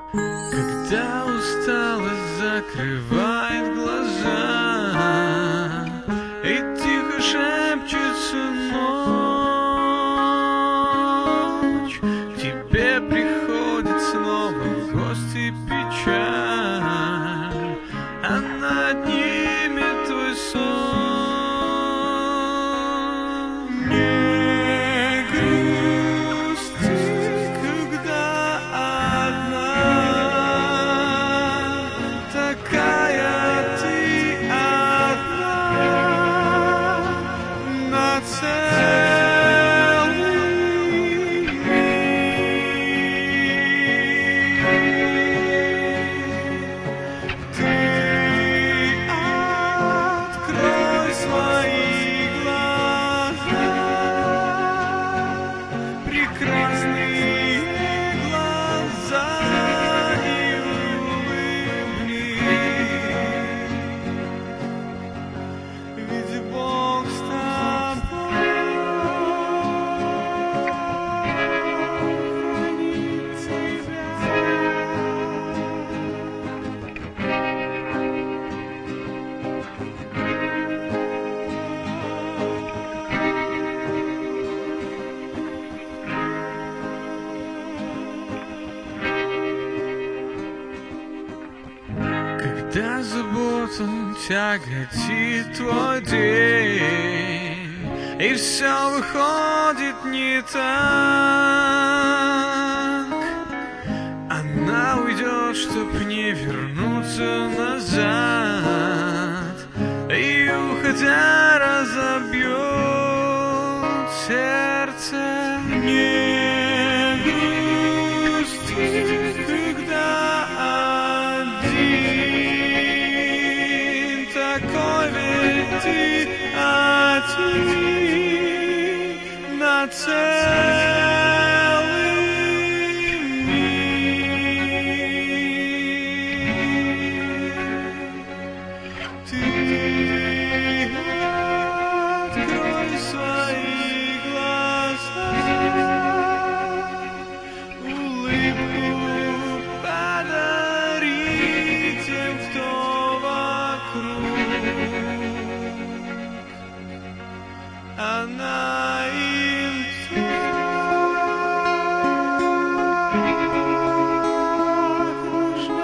Когда усталость закрывает глаза и тихо шепчется ночь, к тебе приходит снова в гости печаль, она отнимет твой сон. Не грусти, когда одна, такая ты одна на целый мир. Ты открой свои глаза, прекрасные глаза, и улыбнись, ведь Бог с тобой хранит тебя. Когда забота тяготит твой день, и все выходит не так, она уйдет, чтоб не вернуться назад, и уходя разобьет сердце. Не грусти, когда один, такой ведь ты один на целый мир. Ты открой свои глаза, улыбку подари тем, кто вокруг. Она им так нужна.